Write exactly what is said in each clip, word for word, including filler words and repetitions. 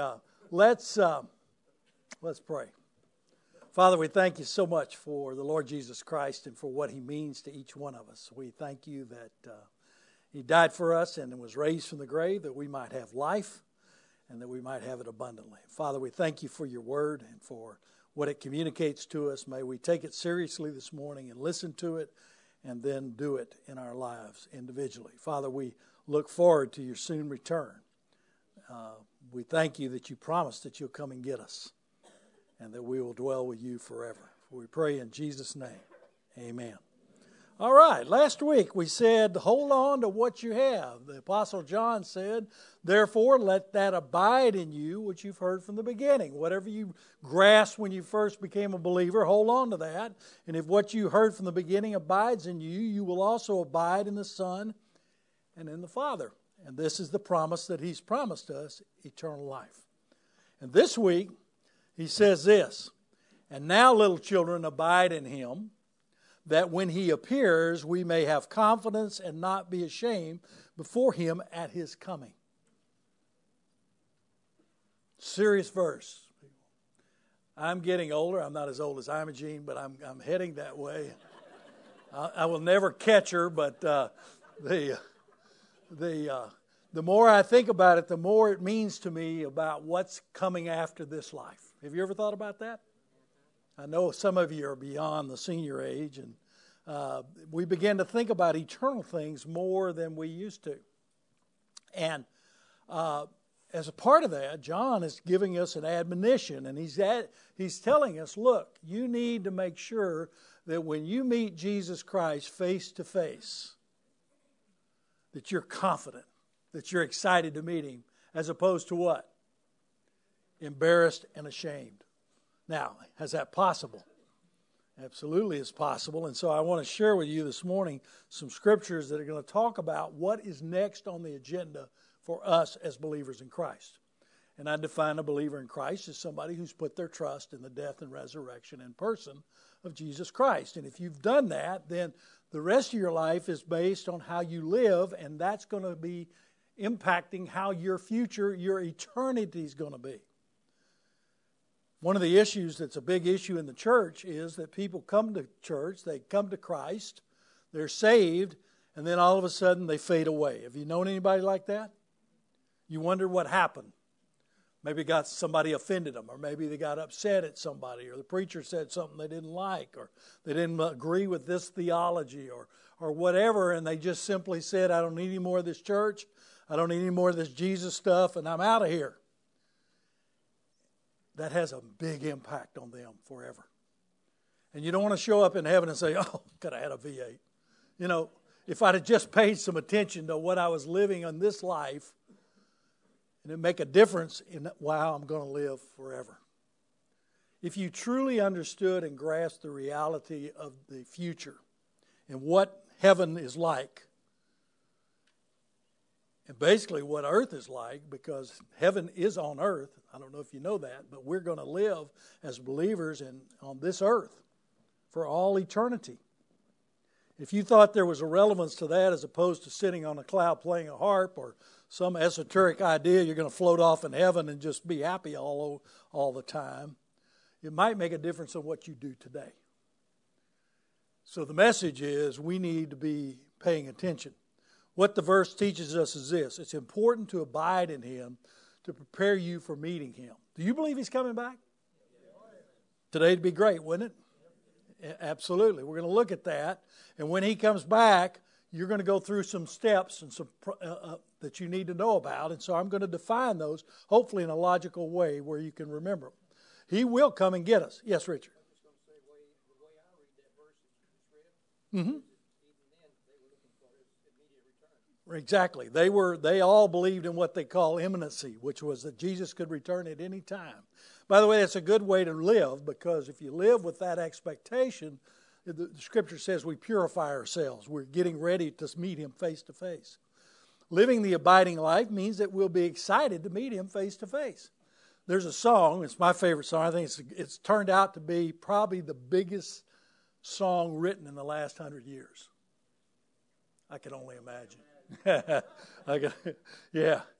uh, let's uh, let's pray. Father, we thank you so much for the Lord Jesus Christ and for what he means to each one of us. We thank you that uh, he died for us and was raised from the grave that we might have life and that we might have it abundantly. Father, we thank you for your word and for what it communicates to us. May we take it seriously this morning and listen to it and then do it in our lives individually. Father, we look forward to your soon return. Uh, we thank you that you promised that you'll come and get us and that we will dwell with you forever. We pray in Jesus' name. Amen. All right, last week we said, hold on to what you have. The Apostle John said, therefore let that abide in you which you've heard from the beginning. Whatever you grasped when you first became a believer, hold on to that. And if what you heard from the beginning abides in you, you will also abide in the Son and in the Father. And this is the promise that he's promised us, eternal life. And this week, he says this, and now, little children, abide in him, that when he appears, we may have confidence and not be ashamed before him at his coming. Serious verse. I'm getting older. I'm not as old as Imogene, but I'm, I'm heading that way. I, I will never catch her, but uh, the, the, uh, the more I think about it, the more it means to me about what's coming after this life. Have you ever thought about that? I know some of you are beyond the senior age, and uh, we begin to think about eternal things more than we used to. And uh, as a part of that, John is giving us an admonition, and he's at, he's telling us, look, you need to make sure that when you meet Jesus Christ face to face, that you're confident, that you're excited to meet him, as opposed to what? Embarrassed and ashamed. Now, is that possible? Absolutely it's possible. And so I want to share with you this morning some scriptures that are going to talk about what is next on the agenda for us as believers in Christ. And I define a believer in Christ as somebody who's put their trust in the death and resurrection and person of Jesus Christ. And if you've done that, then the rest of your life is based on how you live, and that's going to be impacting how your future, your eternity is going to be. One of the issues that's a big issue in the church is that people come to church, they come to Christ, they're saved, and then all of a sudden they fade away. Have you known anybody like that? You wonder what happened. Maybe got somebody offended them, or maybe they got upset at somebody, or the preacher said something they didn't like, or they didn't agree with this theology, or or whatever, and they just simply said, I don't need any more of this church, I don't need any more of this Jesus stuff, and I'm out of here. That has a big impact on them forever. And you don't want to show up in heaven and say, oh, could have had a V eight. You know, if I'd have just paid some attention to what I was living in this life, and it make a difference in how I'm going to live forever. If you truly understood and grasped the reality of the future and what heaven is like, and basically what earth is like, because heaven is on earth. I don't know if you know that, but we're going to live as believers in, on this earth for all eternity. If you thought there was a relevance to that as opposed to sitting on a cloud playing a harp or some esoteric idea you're going to float off in heaven and just be happy all, all the time, it might make a difference in what you do today. So the message is we need to be paying attention. What the verse teaches us is this. It's important to abide in him to prepare you for meeting him. Do you believe he's coming back? Today'd be great, wouldn't it? Absolutely. We're going to look at that. And when he comes back, you're going to go through some steps and some uh, uh, that you need to know about. And so I'm going to define those, hopefully in a logical way where you can remember them. He will come and get us. Yes, Richard. Mm-hmm. Exactly. They were. They all believed in what they call imminency, which was that Jesus could return at any time. By the way, that's a good way to live, because if you live with that expectation, the Scripture says we purify ourselves. We're getting ready to meet him face to face. Living the abiding life means that we'll be excited to meet him face to face. There's a song. It's my favorite song. I think it's, it's turned out to be probably the biggest song written in the last hundred years. I can only imagine. I can, yeah.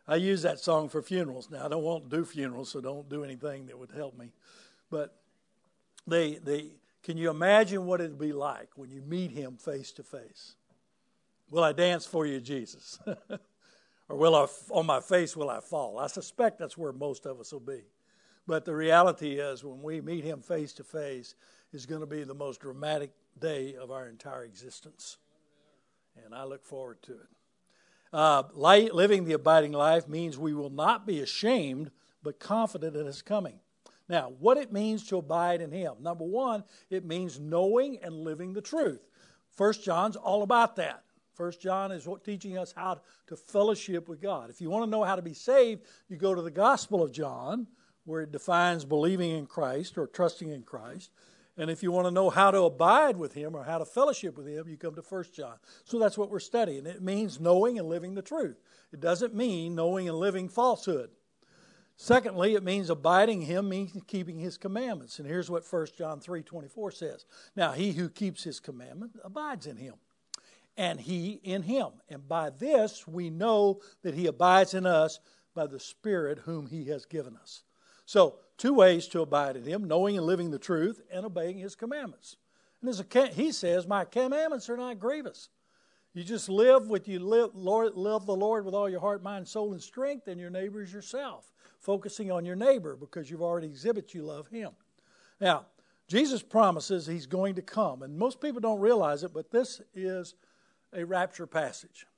I use that song for funerals. Now, I don't want to do funerals, so don't do anything that would help me. But they, they, can you imagine what it would be like when you meet him face to face? Will I dance for you, Jesus? Or will I, on my face will I fall? I suspect that's where most of us will be. But the reality is when we meet him face to face, it's going to be the most dramatic day of our entire existence. And I look forward to it. Uh, light, living the abiding life means we will not be ashamed, but confident in his coming. Now, what it means to abide in him. Number one, it means knowing and living the truth. First John's all about that. First John is what teaching us how to fellowship with God. If you want to know how to be saved, you go to the Gospel of John, where it defines believing in Christ or trusting in Christ. And if you want to know how to abide with him or how to fellowship with him, you come to First John. So that's what we're studying. It means knowing and living the truth. It doesn't mean knowing and living falsehood. Secondly, it means abiding in him means keeping his commandments. And here's what First John three twenty-four says. Now, he who keeps his commandment abides in him, and he in him. And by this we know that he abides in us by the Spirit whom he has given us. So, two ways to abide in him, knowing and living the truth and obeying his commandments. And as a, he says, my commandments are not grievous. You just live with you live, Lord, love the Lord with all your heart, mind, soul, and strength, and your neighbor is yourself. Focusing on your neighbor because you've already exhibited you love him. Now, Jesus promises he's going to come. And most people don't realize it, but this is a rapture passage.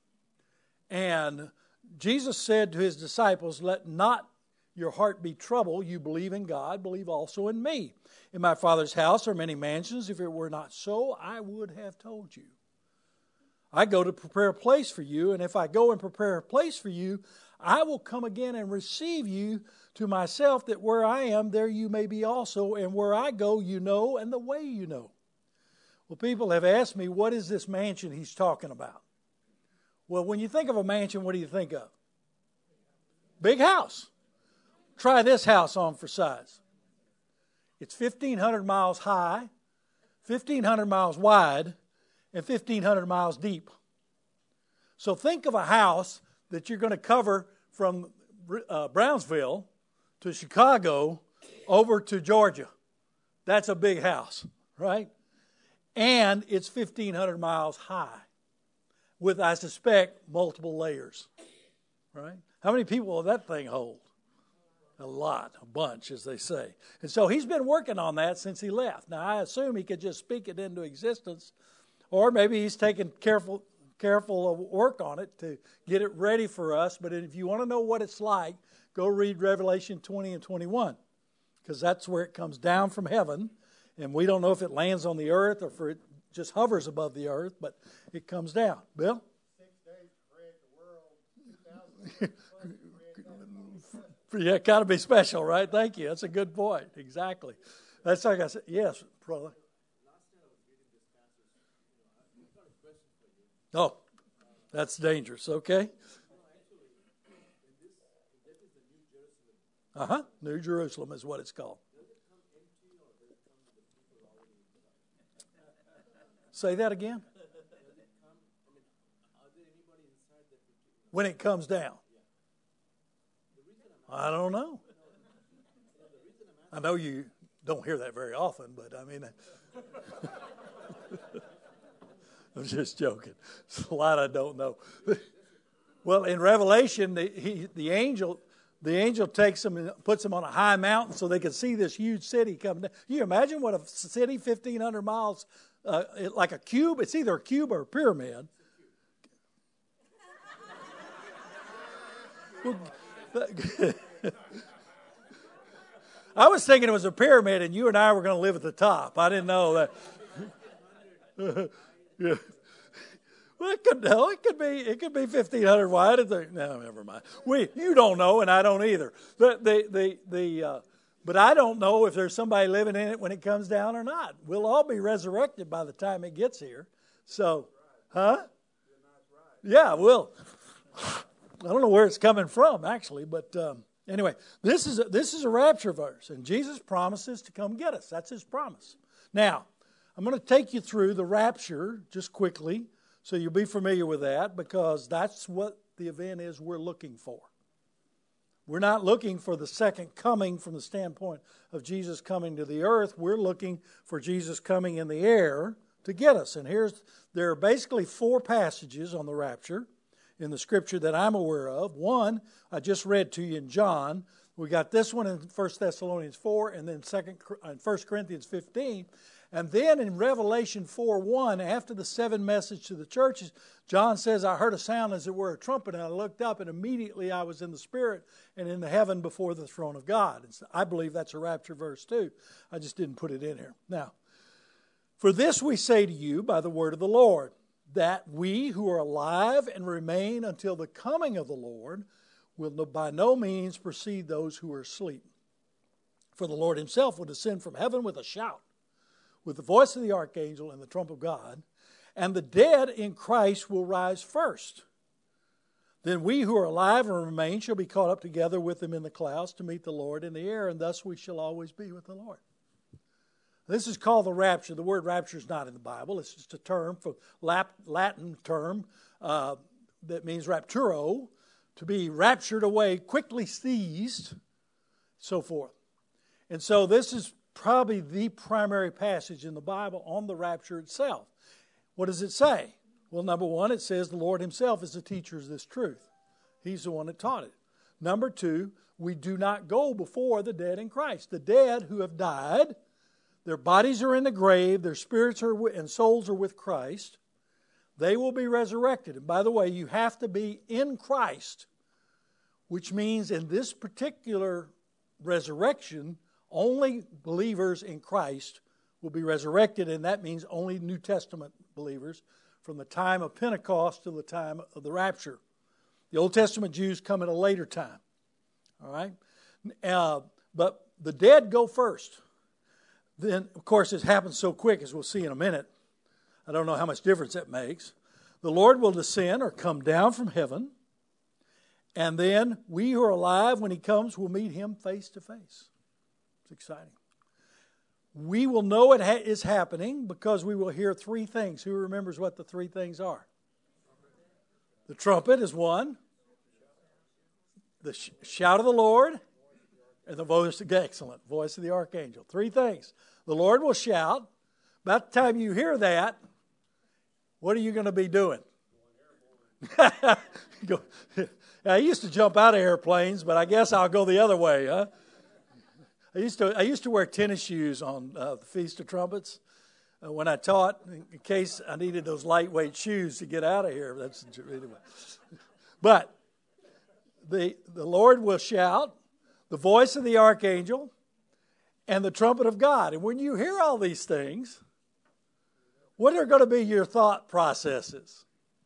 And Jesus said to his disciples, let not your heart be troubled. You believe in God, believe also in me. In my Father's house are many mansions. If it were not so, I would have told you. I go to prepare a place for you, and if I go and prepare a place for you, I will come again and receive you to myself, that where I am, there you may be also, and where I go, you know, and the way you know. Well, people have asked me, what is this mansion he's talking about? Well, when you think of a mansion, what do you think of? Big house. Try this house on for size. It's fifteen hundred miles high, fifteen hundred miles wide, and fifteen hundred miles deep. So think of a house that you're going to cover from uh, Brownsville to Chicago over to Georgia. That's a big house, right? And it's fifteen hundred miles high with, I suspect, multiple layers, right? How many people will that thing hold? A lot, a bunch, as they say. And so he's been working on that since he left. Now, I assume he could just speak it into existence, or maybe he's taken careful careful work on it to get it ready for us. But if you want to know what it's like, go read Revelation twenty and twenty-one, because that's where it comes down from heaven. And we don't know if it lands on the earth or if it just hovers above the earth, but it comes down. Bill? Six days to create the world. Yeah, got to be special, right? Thank you. That's a good point. Exactly. That's like I said. Yes, brother. Oh, that's dangerous. Okay. Uh huh. New Jerusalem is what it's called. Say that again. When it comes down. I don't know. I know you don't hear that very often, but I mean, I'm just joking. It's a lot I don't know. Well, in Revelation, the, he, the angel, the angel takes them and puts them on a high mountain so they can see this huge city coming down. Can you imagine what a city fifteen hundred miles, uh, like a cube? It's either a cube or a pyramid. Well, I was thinking it was a pyramid and you and I were going to live at the top. I didn't know that. Yeah. Well, it could no, it could be it could be fifteen hundred wide. No, never mind. We you don't know and I don't either. The the the, the uh, but I don't know if there's somebody living in it when it comes down or not. We'll all be resurrected by the time it gets here. So, huh? Yeah, we'll. I don't know where it's coming from, actually, but um, anyway, this is a, this is a rapture verse, and Jesus promises to come get us. That's his promise. Now, I'm going to take you through the rapture just quickly, so you'll be familiar with that, because that's what the event is we're looking for. We're not looking for the second coming from the standpoint of Jesus coming to the earth. We're looking for Jesus coming in the air to get us. And here's, there are basically four passages on the rapture in the Scripture that I'm aware of. One, I just read to you in John. We got this one in First Thessalonians four, and then second, First Corinthians fifteen. And then in Revelation four one, after the seven message to the churches, John says, I heard a sound as it were a trumpet, and I looked up, and immediately I was in the Spirit and in the heaven before the throne of God. And so I believe that's a rapture verse too. I just didn't put it in here. Now, for this we say to you by the word of the Lord, that we who are alive and remain until the coming of the Lord will by no means precede those who are asleep. For the Lord himself will descend from heaven with a shout, with the voice of the archangel and the trump of God, and the dead in Christ will rise first. Then we who are alive and remain shall be caught up together with them in the clouds to meet the Lord in the air, and thus we shall always be with the Lord. This is called the rapture. The word rapture is not in the Bible. It's just a term, for Latin term uh, that means rapturo, to be raptured away, quickly seized, so forth. And so this is probably the primary passage in the Bible on the rapture itself. What does it say? Well, number one, it says the Lord himself is the teacher of this truth. He's the one that taught it. Number two, we do not go before the dead in Christ. The dead who have died, their bodies are in the grave, their spirits are and souls are with Christ. They will be resurrected. And by the way, you have to be in Christ, which means in this particular resurrection, only believers in Christ will be resurrected, and that means only New Testament believers from the time of Pentecost to the time of the rapture. The Old Testament Jews come at a later time. All right? Uh, but the dead go first. Then, of course, it happens so quick, as we'll see in a minute. I don't know how much difference that makes. The Lord will descend or come down from heaven, and then we who are alive when he comes will meet him face to face. It's exciting. We will know it ha- is happening because we will hear three things. Who remembers what the three things are? The trumpet is one. The sh- shout of the Lord. And the voice, excellent, voice of the archangel. Three things. The Lord will shout. About the time you hear that, what are you going to be doing? I used to jump out of airplanes, but I guess I'll go the other way, huh? I used to I used to wear tennis shoes on uh, the Feast of Trumpets uh, when I taught, in case I needed those lightweight shoes to get out of here. That's anyway. But the the Lord will shout, the voice of the archangel, and the trumpet of God. And when you hear all these things, what are going to be your thought processes?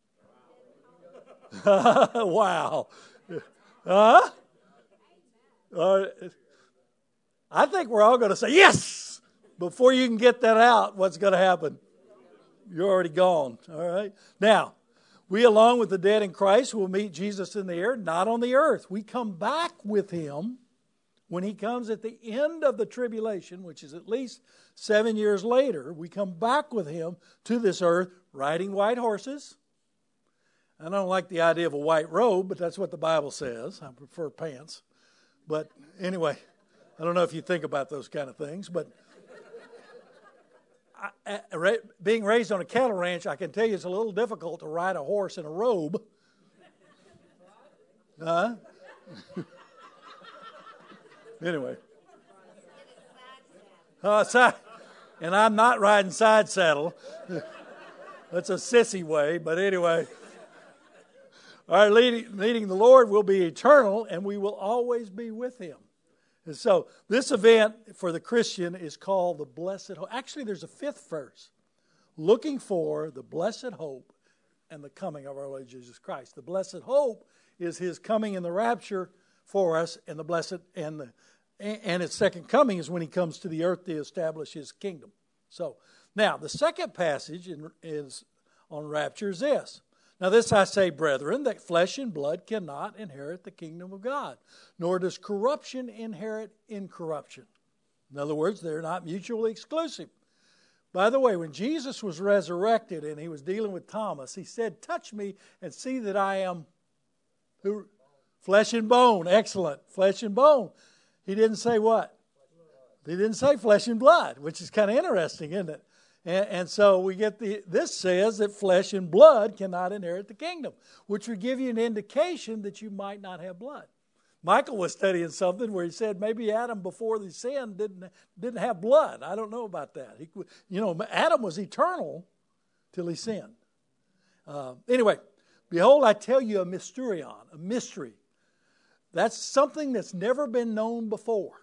Wow. Huh? Uh, I think we're all going to say, yes! Before you can get that out, what's going to happen? You're already gone. All right? Now, we along with the dead in Christ will meet Jesus in the air, not on the earth. We come back with him when he comes at the end of the tribulation, which is at least seven years later. We come back with him to this earth riding white horses. I don't like the idea of a white robe, but that's what the Bible says. I prefer pants. But anyway, I don't know if you think about those kind of things, but I, I, being raised on a cattle ranch, I can tell you it's a little difficult to ride a horse in a robe. Huh? Anyway. Uh, side, and I'm not riding side saddle. That's a sissy way, but anyway. All right, leading, leading the Lord will be eternal, and we will always be with him. And so this event for the Christian is called the blessed hope. Actually, there's a fifth verse. Looking for the blessed hope and the coming of our Lord Jesus Christ. The blessed hope is his coming in the rapture for us, and the blessed and the and his second coming is when he comes to the earth to establish his kingdom. So now the second passage in, is on rapture is this. Now this I say, brethren, that flesh and blood cannot inherit the kingdom of God, nor does corruption inherit incorruption. In other words, they're not mutually exclusive. By the way, when Jesus was resurrected and he was dealing with Thomas, he said, touch me and see that I am who? Flesh and bone. Excellent. Flesh and bone. He didn't say what? He didn't say flesh and blood, which is kind of interesting, isn't it? And, and so we get the, this says that flesh and blood cannot inherit the kingdom, which would give you an indication that you might not have blood. Michael was studying something where he said maybe Adam before the sin didn't didn't have blood. I don't know about that. He, you know, Adam was eternal till he sinned. Uh, anyway, behold, I tell you a mysterion, a mystery. That's something that's never been known before.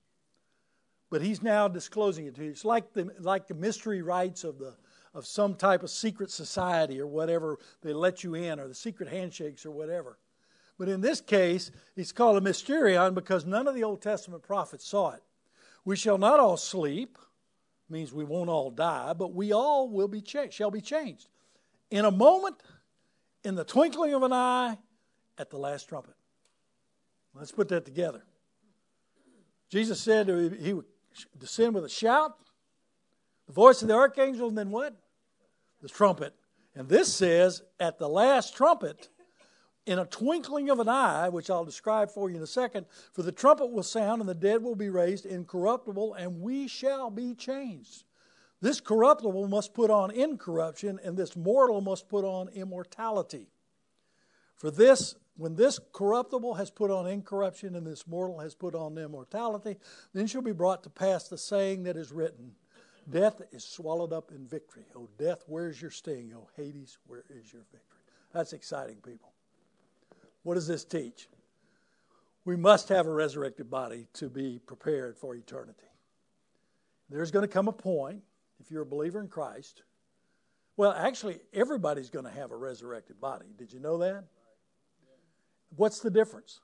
But he's now disclosing it to you. It's like the like the mystery rites of the of some type of secret society or whatever they let you in, or the secret handshakes or whatever. But in this case, it's called a mysterion because none of the Old Testament prophets saw it. We shall not all sleep, means we won't all die, but we all will be cha- shall be changed. In a moment, in the twinkling of an eye, at the last trumpet. Let's put that together. Jesus said he would descend with a shout, the voice of the archangel, and then what? The trumpet. And this says, at the last trumpet, in a twinkling of an eye, which I'll describe for you in a second, for the trumpet will sound and the dead will be raised incorruptible, and we shall be changed. This corruptible must put on incorruption, and this mortal must put on immortality. For this, when this corruptible has put on incorruption and this mortal has put on immortality, then shall be brought to pass the saying that is written, death is swallowed up in victory. O death, where's your sting? O Hades, where is your victory? That's exciting, people. What does this teach? We must have a resurrected body to be prepared for eternity. There's going to come a point, if you're a believer in Christ, well, actually, everybody's going to have a resurrected body. Did you know that? What's the difference?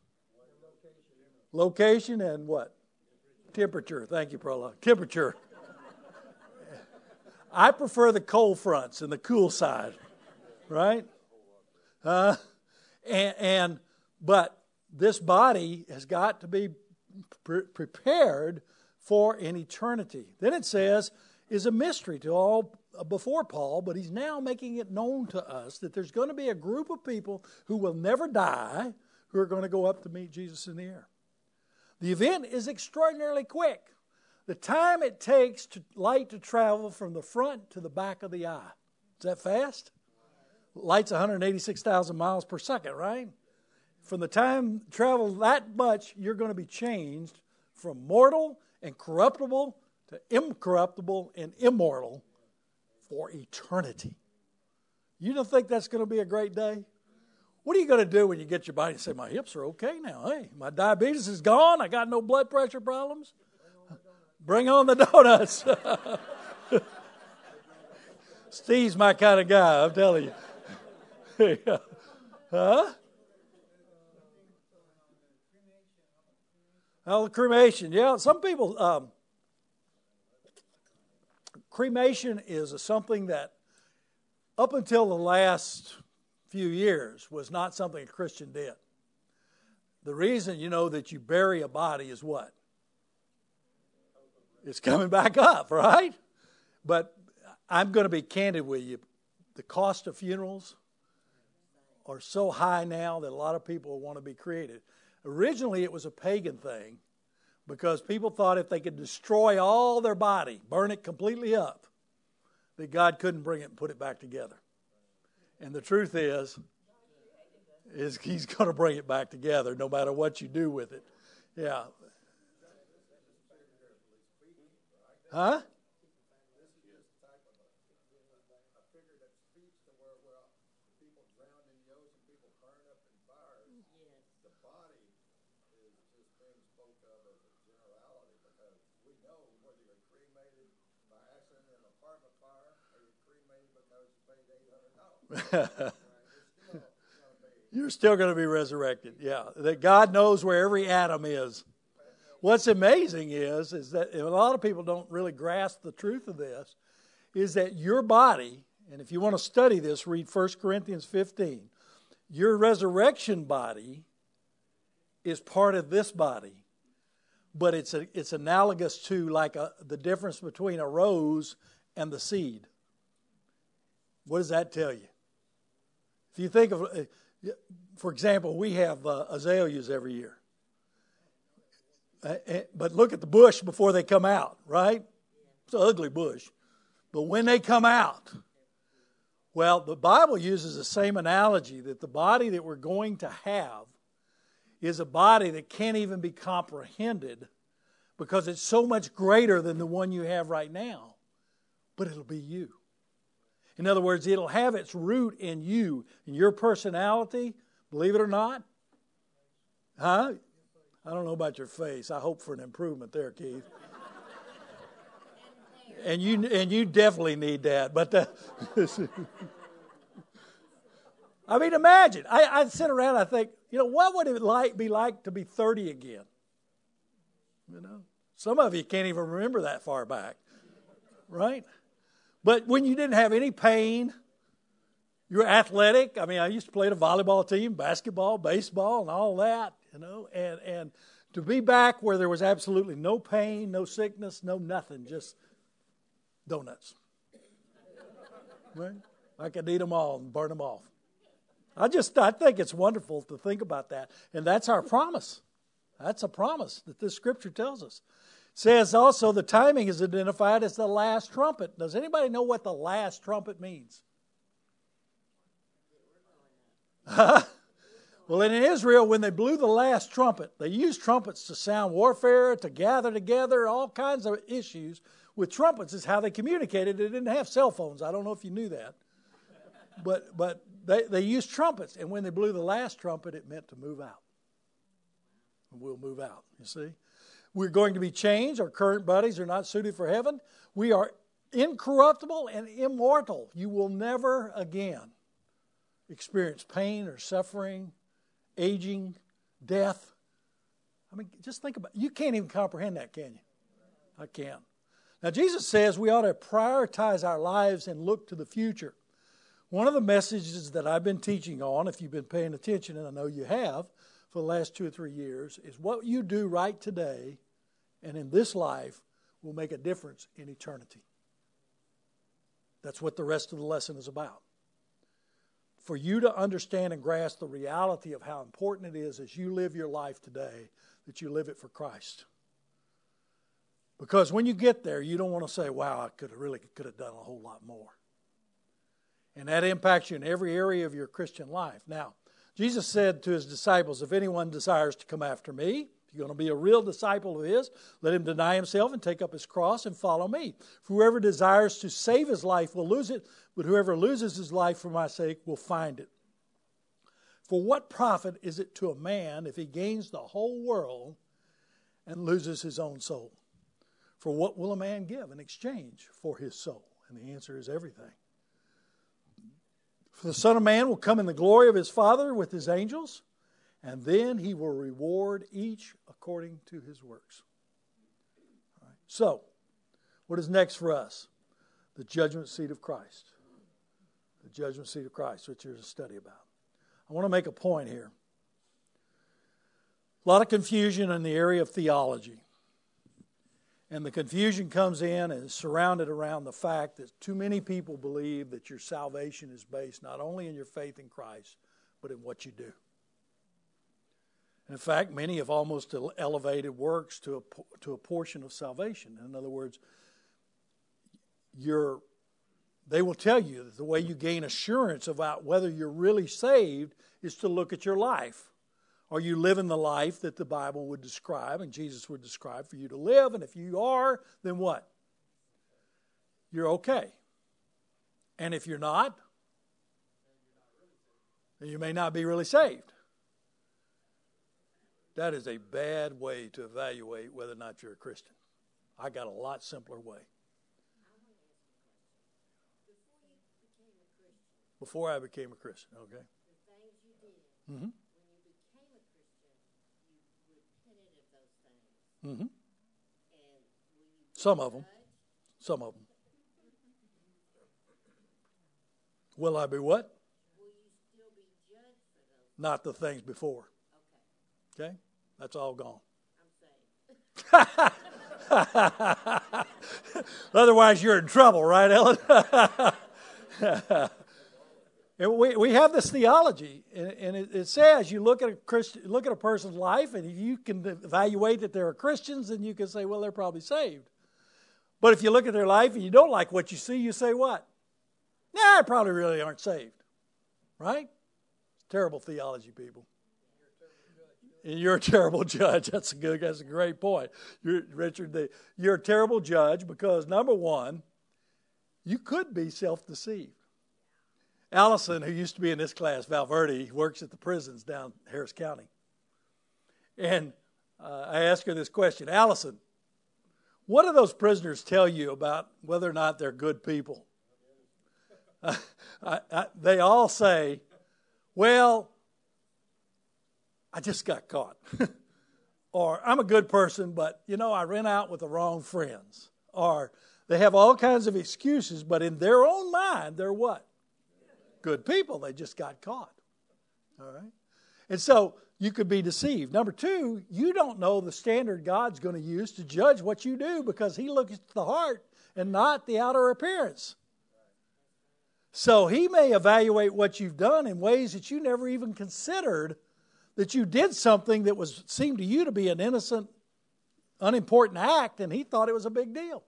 Location and what? Temperature. Thank you, Prologue. Temperature. I prefer the cold fronts and the cool side, right? Uh, and, and but this body has got to be pre- prepared for an eternity. Then it says, is a mystery to all before Paul, but he's now making it known to us that there's going to be a group of people who will never die who are going to go up to meet Jesus in the air. The event is extraordinarily quick. The time it takes to light to travel from the front to the back of the eye. Is that fast? Light's one hundred eighty-six thousand miles per second, right? From the time travel that much, you're going to be changed from mortal and corruptible to incorruptible and immortal for eternity. You don't think that's going to be a great day? What are you going to do when you get your body and say, my hips are okay now? Hey, my diabetes is gone. I got no blood pressure problems. Bring on the donuts. Steve's my kind of guy, I'm telling you. Huh? Oh, the cremation. Yeah, some people... Um, cremation is a something that up until the last few years was not something a Christian did. The reason, you know, that you bury a body is what? It's coming back up, right? But I'm going to be candid with you. The cost of funerals are so high now that a lot of people want to be cremated. Originally, it was a pagan thing because people thought if they could destroy all their body, burn it completely up, that God couldn't bring it and put it back together. And the truth is, is He's going to bring it back together no matter what you do with it. Yeah. Huh? You're still going to be resurrected. Yeah, that God knows where every atom is. What's amazing is, is that a lot of people don't really grasp the truth of this, is that your body, and if you want to study this, read First Corinthians fifteen. Your resurrection body is part of this body, but it's a, it's analogous to like a, the difference between a rose and the seed. What does that tell you? If you think of, For example, we have uh, azaleas every year. Uh, but look at the bush before they come out, right? It's an ugly bush. But when they come out, well, the Bible uses the same analogy that the body that we're going to have is a body that can't even be comprehended because it's so much greater than the one you have right now. But it'll be you. In other words, it'll have its root in you, in your personality, believe it or not. Huh? I don't know about your face. I hope for an improvement there, Keith. And you and you definitely need that. But uh, I mean, imagine. I, I sit around and I think, you know, what would it like be like to be thirty again? You know, some of you can't even remember that far back, right? But when you didn't have any pain, you were athletic. I mean, I used to play the volleyball team, basketball, baseball, and all that, you know. And, and to be back where there was absolutely no pain, no sickness, no nothing, just donuts. Right? I could eat them all and burn them off. I just, I think it's wonderful to think about that. And that's our promise. That's a promise that this scripture tells us. It says also the timing is identified as the last trumpet. Does anybody know what the last trumpet means? Well, in Israel, when they blew the last trumpet, they used trumpets to sound warfare, to gather together, all kinds of issues. With trumpets is how they communicated. They didn't have cell phones. I don't know if you knew that. But but they, they used trumpets. And when they blew the last trumpet, it meant to move out. And we'll move out, you see. We're going to be changed. Our current bodies are not suited for heaven. We are incorruptible and immortal. You will never again experience pain or suffering, aging, death. I mean, just think about it. You can't even comprehend that, can you? I can't. Now, Jesus says we ought to prioritize our lives and look to the future. One of the messages that I've been teaching on, if you've been paying attention, and I know you have, for the last two or three years, is what you do right today and in this life will make a difference in eternity. That's what the rest of the lesson is about. For you to understand and grasp the reality of how important it is as you live your life today, that you live it for Christ. Because when you get there, you don't want to say, wow, I could have really could have done a whole lot more. And that impacts you in every area of your Christian life. Now, Jesus said to his disciples, if anyone desires to come after me, if you're going to be a real disciple of his, let him deny himself and take up his cross and follow me. For whoever desires to save his life will lose it, but whoever loses his life for my sake will find it. For what profit is it to a man if he gains the whole world and loses his own soul? For what will a man give in exchange for his soul? And the answer is everything. For the Son of Man will come in the glory of his Father with his angels, and then he will reward each according to his works. All right. So, what is next for us? The judgment seat of Christ. The judgment seat of Christ, which there's a study about. I want to make a point here. A lot of confusion in the area of theology. And the confusion comes in and is surrounded around the fact that too many people believe that your salvation is based not only in your faith in Christ, but in what you do. And in fact, many have almost elevated works to a, to a portion of salvation. In other words, you're, they will tell you that the way you gain assurance about whether you're really saved is to look at your life. Are you living the life that the Bible would describe and Jesus would describe for you to live? And if you are, then what? You're okay. And if you're not, then you may not be really saved. That is a bad way to evaluate whether or not you're a Christian. I got a lot simpler way. Before I became a Christian, okay. The things you did. Mm-hmm. Mm-hmm. Some of them. Some of them. Will I be what? Will you still be judged for those? Not the things before. Okay. Okay? That's all gone. I'm saying. Otherwise, you're in trouble, right, Ellen? And we, we have this theology, and, and it, it says you look at a Christian, look at a person's life, and if you can evaluate that they're Christians, then you can say, well, they're probably saved. But if you look at their life and you don't like what you see, you say what? Nah, they probably really aren't saved. Right? Terrible theology, people. And you're a terrible judge. That's a good. That's a great point, you're, Richard. The, you're a terrible judge because number one, you could be self-deceived. Allison, who used to be in this class, Valverde, works at the prisons down Harris County, and uh, I asked her this question: Allison, what do those prisoners tell you about whether or not they're good people? Uh, I, I, they all say, "Well, I just got caught," or "I'm a good person, but you know I ran out with the wrong friends," or they have all kinds of excuses, but in their own mind, they're what? Good people. They just got caught. All right? And so you could be deceived. Number two, you don't know the standard God's going to use to judge what you do because He looks at the heart and not the outer appearance. So He may evaluate what you've done in ways that you never even considered, that you did something that was seemed to you to be an innocent, unimportant act, and He thought it was a big deal.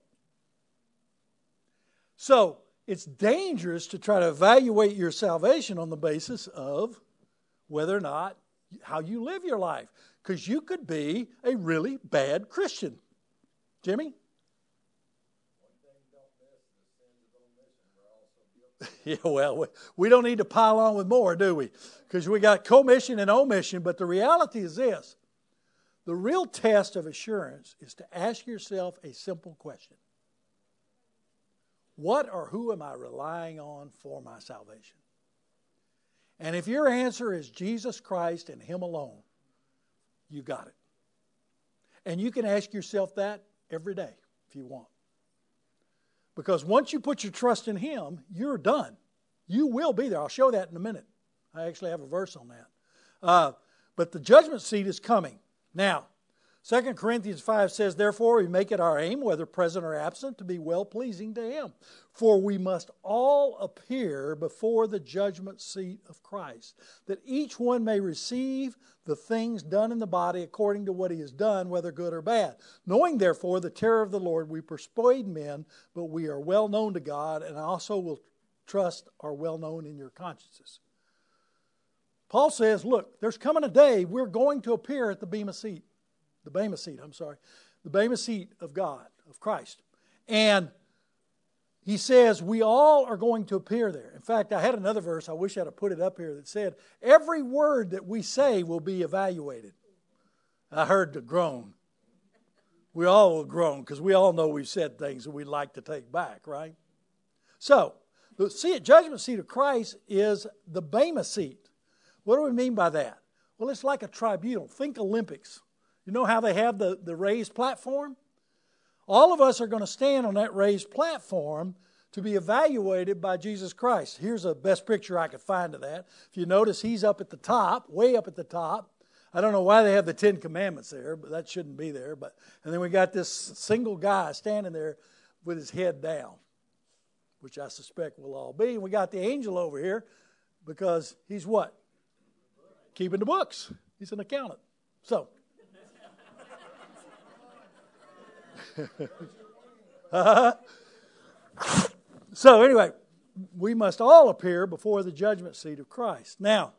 So it's dangerous to try to evaluate your salvation on the basis of whether or not, how you live your life. Because you could be a really bad Christian. Jimmy? Yeah, well, we don't need to pile on with more, do we? Because we got commission and omission, but the reality is this. The real test of assurance is to ask yourself a simple question. What or who am I relying on for my salvation? And if your answer is Jesus Christ and Him alone, you got it. And you can ask yourself that every day if you want. Because once you put your trust in Him, you're done. You will be there. I'll show that in a minute. I actually have a verse on that. Uh, but the judgment seat is coming. Now, Second Corinthians five says, therefore we make it our aim, whether present or absent, to be well-pleasing to Him. For we must all appear before the judgment seat of Christ, that each one may receive the things done in the body according to what he has done, whether good or bad. Knowing therefore the terror of the Lord, we persuade men, but we are well known to God, and also will trust are well known in your consciences. Paul says, look, there's coming a day we're going to appear at the bema seat. The bema seat, I'm sorry. The bema seat of God, of Christ. And he says we all are going to appear there. In fact, I had another verse, I wish I'd have put it up here, that said, every word that we say will be evaluated. I heard the groan. We all will groan because we all know we've said things that we'd like to take back, right? So, the seat, judgment seat of Christ is the bema seat. What do we mean by that? Well, it's like a tribunal. Think Olympics. You know how they have the, the raised platform? All of us are going to stand on that raised platform to be evaluated by Jesus Christ. Here's a best picture I could find of that. If you notice, He's up at the top, way up at the top. I don't know why they have the Ten Commandments there, but that shouldn't be there. But and then we got this single guy standing there with his head down, which I suspect we'll all be. And we got the angel over here because he's what? Keeping the books. He's an accountant. So... uh-huh. So anyway, we must all appear before the judgment seat of Christ. Now,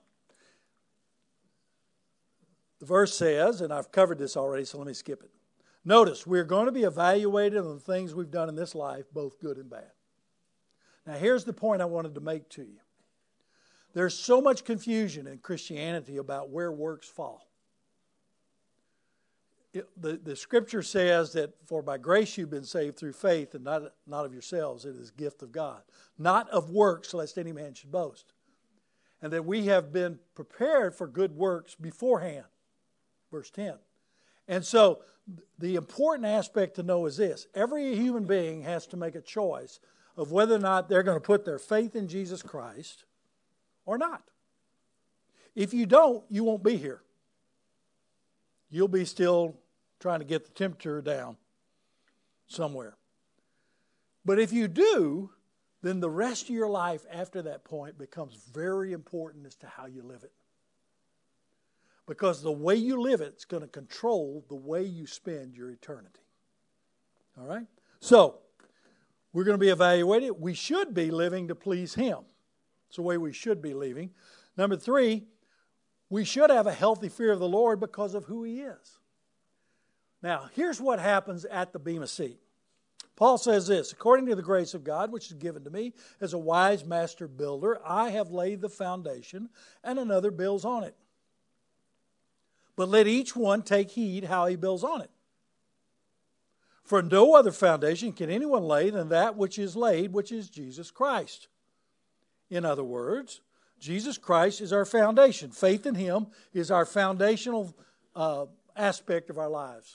the verse says, and I've covered this already, so let me skip it. Notice, we're going to be evaluated on the things we've done in this life, both good and bad. Now, here's the point I wanted to make to you. There's so much confusion in Christianity about where works fall. It, the, the scripture says that for by grace you've been saved through faith and not, not of yourselves. It is a gift of God. Not of works, lest any man should boast. And that we have been prepared for good works beforehand. Verse ten. And so the important aspect to know is this. Every human being has to make a choice of whether or not they're going to put their faith in Jesus Christ or not. If you don't, you won't be here. You'll be still trying to get the temperature down somewhere. But if you do, then the rest of your life after that point becomes very important as to how you live it. Because the way you live it is going to control the way you spend your eternity. All right? So, we're going to be evaluated. We should be living to please Him. It's the way we should be living. Number three, we should have a healthy fear of the Lord because of who He is. Now, here's what happens at the Bema seat. Paul says this, according to the grace of God, which is given to me as a wise master builder, I have laid the foundation, and another builds on it. But let each one take heed how he builds on it. For no other foundation can anyone lay than that which is laid, which is Jesus Christ. In other words, Jesus Christ is our foundation. Faith in Him is our foundational uh, aspect of our lives.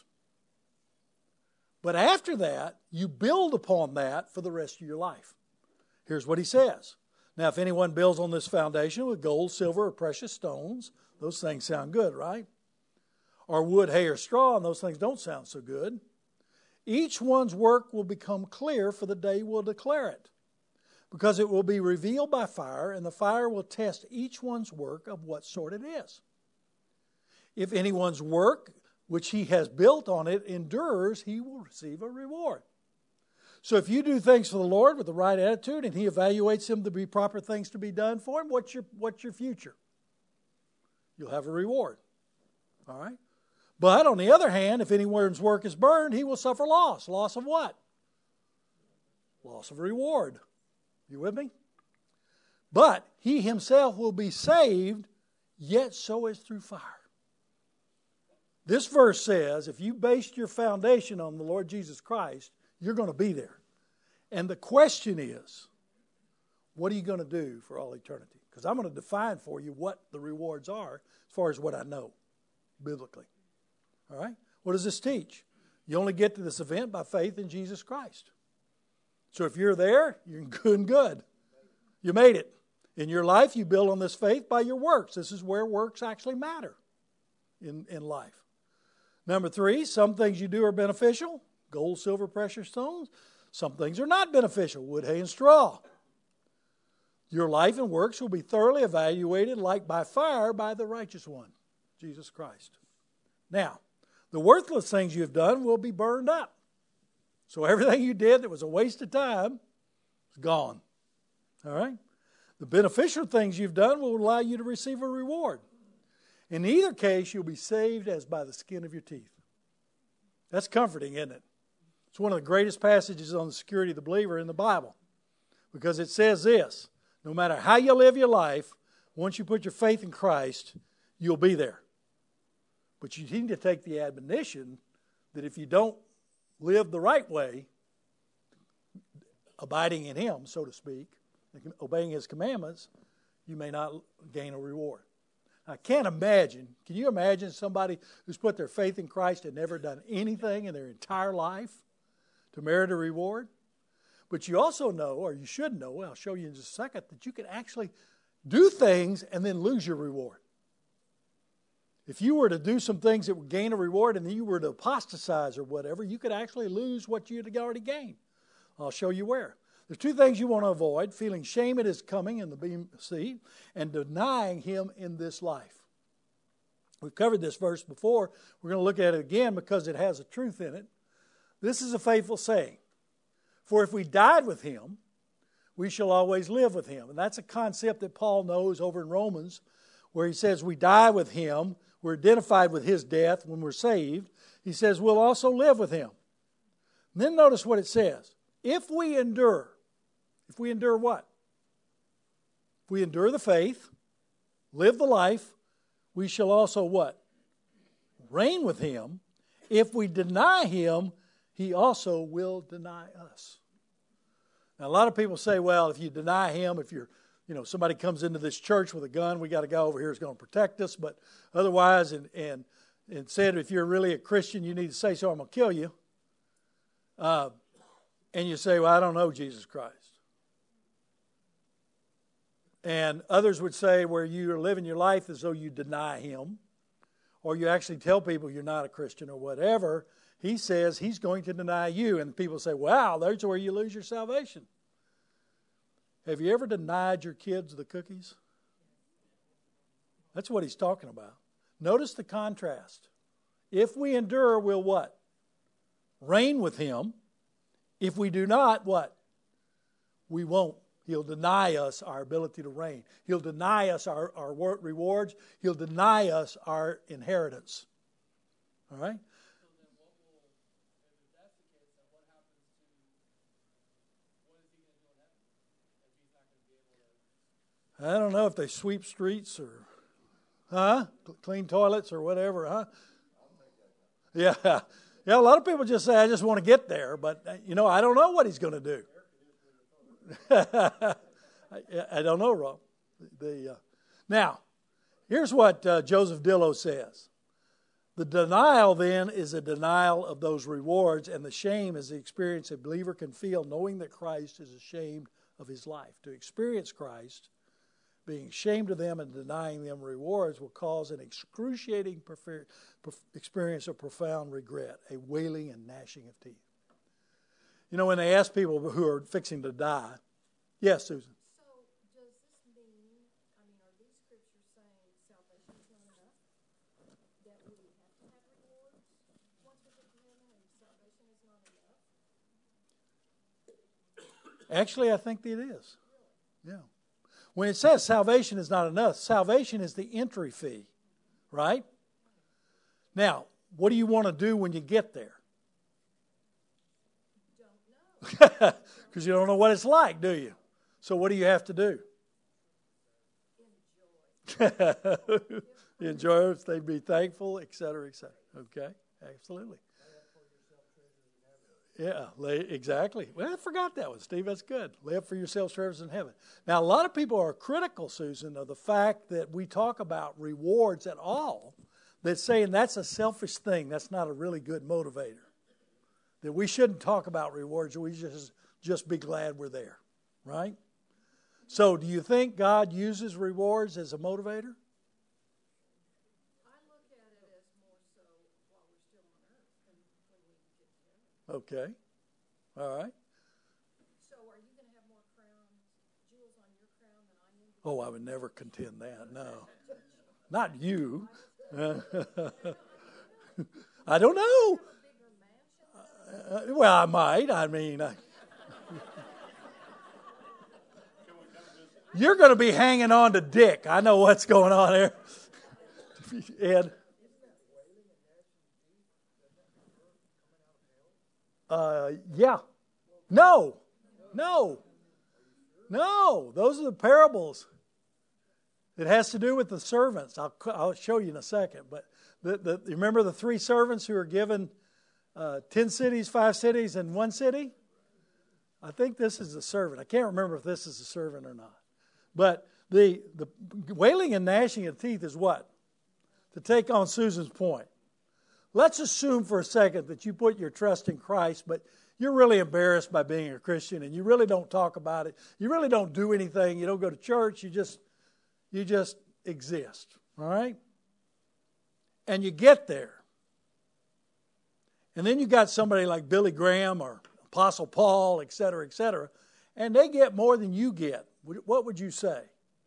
But after that, you build upon that for the rest of your life. Here's what he says. Now, if anyone builds on this foundation with gold, silver, or precious stones, those things sound good, right? Or wood, hay, or straw, and those things don't sound so good. Each one's work will become clear, for the day will declare it. Because it will be revealed by fire, and the fire will test each one's work of what sort it is. If anyone's work which he has built on it endures, he will receive a reward. So if you do things for the Lord with the right attitude and He evaluates them to be proper things to be done for Him, what's your, what's your future? You'll have a reward. All right? But on the other hand, if anyone's work is burned, he will suffer loss. Loss of what? Loss of reward. You with me? But he himself will be saved, yet so is through fire. This verse says, if you based your foundation on the Lord Jesus Christ, you're going to be there. And the question is, what are you going to do for all eternity? Because I'm going to define for you what the rewards are as far as what I know biblically. All right? What does this teach? You only get to this event by faith in Jesus Christ. So if you're there, you're doing good. You made it. In your life, you build on this faith by your works. This is where works actually matter in, in life. Number three, some things you do are beneficial. Gold, silver, precious stones. Some things are not beneficial. Wood, hay, and straw. Your life and works will be thoroughly evaluated like by fire by the righteous one, Jesus Christ. Now, the worthless things you have done will be burned up. So everything you did that was a waste of time is gone. All right? The beneficial things you've done will allow you to receive a reward. In either case, you'll be saved as by the skin of your teeth. That's comforting, isn't it? It's one of the greatest passages on the security of the believer in the Bible. Because it says this, no matter how you live your life, once you put your faith in Christ, you'll be there. But you need to take the admonition that if you don't live the right way, abiding in Him, so to speak, obeying His commandments, you may not gain a reward. I can't imagine, can you imagine somebody who's put their faith in Christ and never done anything in their entire life to merit a reward? But you also know, or you should know, I'll show you in just a second, that you can actually do things and then lose your reward. If you were to do some things that would gain a reward and then you were to apostatize or whatever, you could actually lose what you had already gained. I'll show you where. There's two things you want to avoid: feeling shame at His coming in the Bema seat and denying Him in this life. We've covered this verse before. We're going to look at it again because it has a truth in it. This is a faithful saying. For if we died with Him, we shall always live with Him. And that's a concept that Paul knows over in Romans, where he says we die with Him. We're identified with His death when we're saved. He says we'll also live with Him. And then notice what it says. If we endure, if we endure what? If we endure the faith, live the life, we shall also what? Reign with Him. If we deny Him, He also will deny us. Now, a lot of people say, well, if you deny Him, if you're, you know, somebody comes into this church with a gun, we got a guy over here who's going to protect us. But otherwise, and, and, and said, if you're really a Christian, you need to say so, I'm going to kill you. Uh, and you say, well, I don't know Jesus Christ. And others would say where you are living your life as though you deny Him, or you actually tell people you're not a Christian or whatever, He says He's going to deny you. And people say, wow, that's where you lose your salvation. Have you ever denied your kids the cookies? That's what he's talking about. Notice the contrast. If we endure, we'll what? Reign with him. If we do not, what? We won't. He'll deny us our ability to reign. He'll deny us our, our rewards. He'll deny us our inheritance. All right? So then what will, if that's the case, then what happens to, what is he going to do in heaven? If he's not going to be able to... I don't know if they sweep streets or, huh? Clean toilets or whatever, huh? Yeah. Yeah, a lot of people just say, I just want to get there. But, you know, I don't know what he's going to do. I, I don't know, Rob. The, uh, now, here's what uh, Joseph Dillow says. The denial, then, is a denial of those rewards, and the shame is the experience a believer can feel knowing that Christ is ashamed of his life. To experience Christ, being ashamed of them and denying them rewards will cause an excruciating prefer- experience of profound regret, a wailing and gnashing of teeth. You know, when they ask people who are fixing to die, yes, Susan. So does this mean, I mean, are these scriptures saying salvation is not enough? That we have to have rewards once we get to heaven and salvation is not enough? Actually, I think it is. Yeah. When it says salvation is not enough, salvation is the entry fee, right? Now, what do you want to do when you get there? Because you don't know what it's like, do you? So what do you have to do? Enjoy. Enjoy it. They'd be thankful, et cetera, et cetera. Okay, absolutely. Yeah, lay, exactly. Well, I forgot that one, Steve. That's good. Lay up for yourselves treasures in heaven. Now, a lot of people are critical, Susan, of the fact that we talk about rewards at all. That's saying that's a selfish thing. That's not a really good motivator. That we shouldn't talk about rewards. We just just be glad we're there, right? So, do you think God uses rewards as a motivator? I look at it as more so while we're still on earth than when we get to heaven. Okay. All right. So are you going to have more crowns, jewels on your crown than I am? Oh, I would never contend that. No. Not you. I don't know. Uh, well, I might. I mean, I, you're going to be hanging on to Dick. I know what's going on there. Ed? Uh, yeah. No. No. No. Those are the parables. It has to do with the servants. I'll, I'll show you in a second. But the, the, remember the three servants who are given uh, ten cities, five cities, and one city? I think this is a servant. I can't remember if this is a servant or not. But the, the wailing and gnashing of teeth is what? To take on Susan's point. Let's assume for a second that you put your trust in Christ, but you're really embarrassed by being a Christian, and you really don't talk about it. You really don't do anything. You don't go to church. You just, you just exist, all right? And you get there. And then you got somebody like Billy Graham or Apostle Paul, et cetera, et cetera, and they get more than you get. What would you say?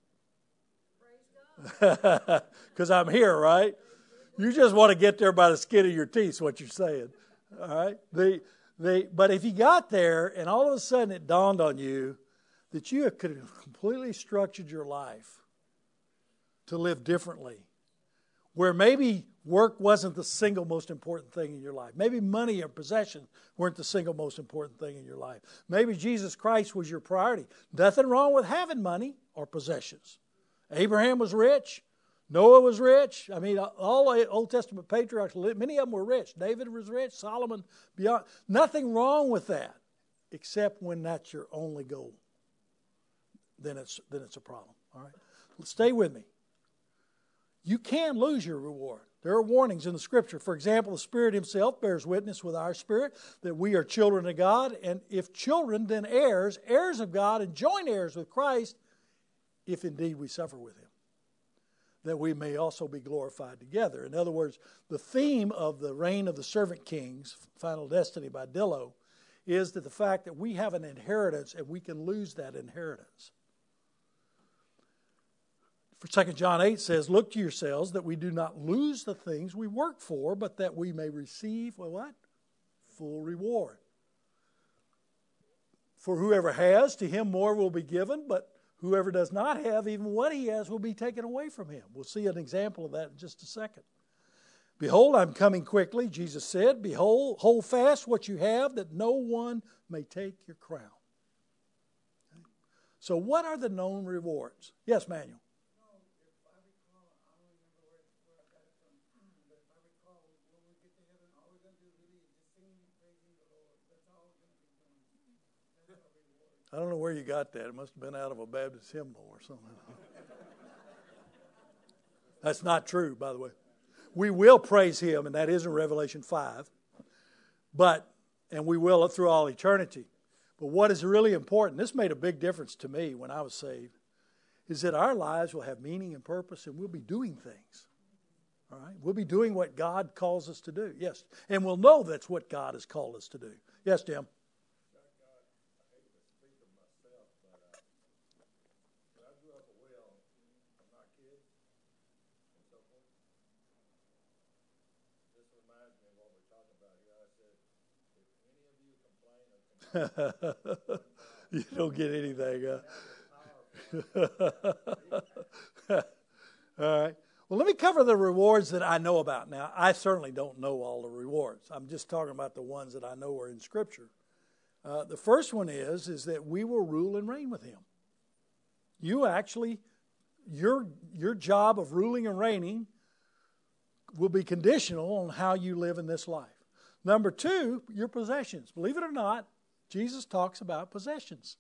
Because I'm here, right? You just want to get there by the skin of your teeth, is what you're saying. All right? The, the, but if you got there and all of a sudden it dawned on you that you could have completely structured your life to live differently, where maybe work wasn't the single most important thing in your life. Maybe money or possession weren't the single most important thing in your life. Maybe Jesus Christ was your priority. Nothing wrong with having money or possessions. Abraham was rich. Noah was rich. I mean, all the Old Testament patriarchs, many of them were rich. David was rich. Solomon, beyond. Nothing wrong with that, except when that's your only goal. Then it's then it's a problem. All right, stay with me. You can lose your reward. There are warnings in the Scripture. For example, the Spirit Himself bears witness with our spirit that we are children of God, and if children, then heirs, heirs of God, and joint heirs with Christ, if indeed we suffer with Him, that we may also be glorified together. In other words, the theme of the Reign of the Servant Kings, Final Destiny by Dillow, is that the fact that we have an inheritance and we can lose that inheritance. For Second John eight says, look to yourselves that we do not lose the things we work for, but that we may receive, well, what? Full reward. For whoever has, to him more will be given, but whoever does not have, even what he has will be taken away from him. We'll see an example of that in just a second. Behold, I'm coming quickly, Jesus said. Behold, hold fast what you have, that no one may take your crown. Okay. So what are the known rewards? Yes, Manuel. No, if I recall, I don't remember where, where I got it from, but if I recall, when we get to heaven, all we're going to do is really just singing and praising the Lord. That's all we're going to be doing. That's our reward. I don't know where you got that. It must have been out of a Baptist hymnal or something. That's not true, by the way. We will praise him, and that is in Revelation five. But, and we will through all eternity. But what is really important, this made a big difference to me when I was saved, is that our lives will have meaning and purpose, and we'll be doing things. All right? We'll be doing what God calls us to do. Yes. And we'll know that's what God has called us to do. Yes, Tim. You don't get anything, huh? All right. Well, let me cover the rewards that I know about. Now, I certainly don't know all the rewards. I'm just talking about the ones that I know are in Scripture. Uh, the first one is, is that we will rule and reign with him. You actually, your, your job of ruling and reigning will be conditional on how you live in this life. Number two, your possessions. Believe it or not, Jesus talks about possessions.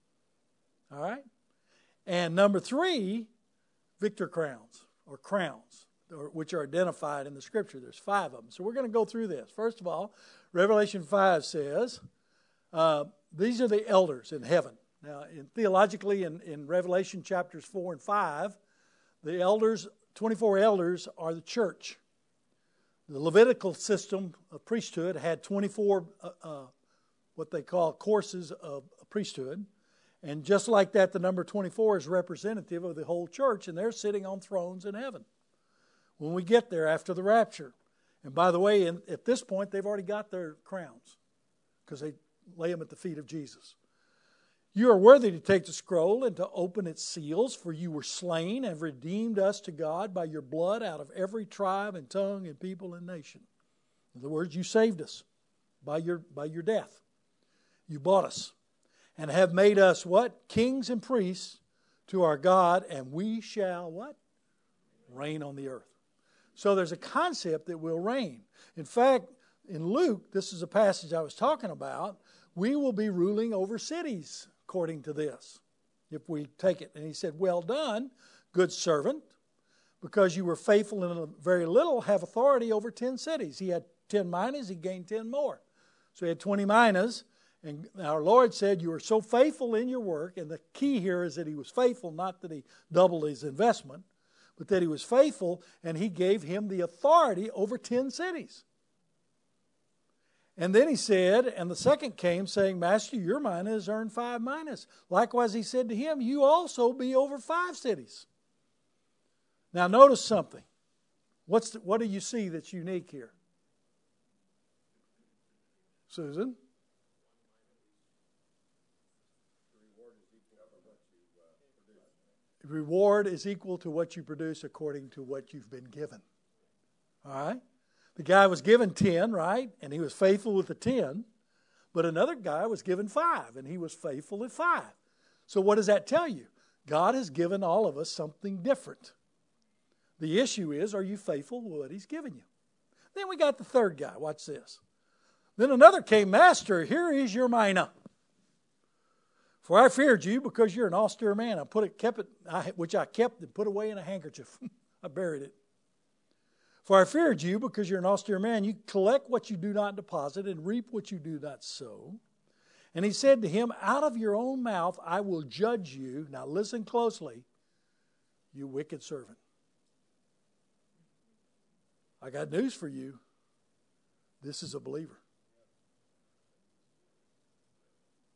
All right? And number three, victor crowns or crowns, or, which are identified in the Scripture. There's five of them. So we're going to go through this. First of all, Revelation five says, uh, these are the elders in heaven. Now, in, theologically, in, in Revelation chapters four and five, the elders, twenty-four elders, are the church. The Levitical system of priesthood had twenty-four uh, uh, what they call courses of priesthood. And just like that, the number twenty-four is representative of the whole church, and they're sitting on thrones in heaven when we get there after the rapture. And by the way, in, at this point, they've already got their crowns because they lay them at the feet of Jesus. You are worthy to take the scroll and to open its seals, for you were slain and redeemed us to God by your blood out of every tribe and tongue and people and nation. In other words, you saved us by your, by your death. You bought us and have made us what? Kings and priests to our God, and we shall what? Reign on the earth. So there's a concept that we'll reign. In fact, in Luke, this is a passage I was talking about, we will be ruling over cities according to this, if we take it. And he said, well done, good servant, because you were faithful in a very little, have authority over ten cities. He had ten minas, he gained ten more. So he had twenty minas, and our Lord said, you are so faithful in your work, and the key here is that he was faithful, not that he doubled his investment, but that he was faithful, and he gave him the authority over ten cities. And then he said, and the second came saying, Master, your mina has earned five minas. Likewise, he said to him, you also be over five cities. Now notice something. What's the, what do you see that's unique here? Susan? Reward is equal to what you produce according to what you've been given. All right? The guy was given ten, right? And he was faithful with the ten. But another guy was given five, and he was faithful at five. So what does that tell you? God has given all of us something different. The issue is, are you faithful with what he's given you? Then we got the third guy. Watch this. Then another came, Master, here is your mina. For I feared you because you're an austere man. I put it, kept it, I, which I kept and put away in a handkerchief. I buried it. For I feared you because you're an austere man. You collect what you do not deposit and reap what you do not sow. And he said to him, out of your own mouth I will judge you. Now listen closely, you wicked servant. I got news for you. This is a believer.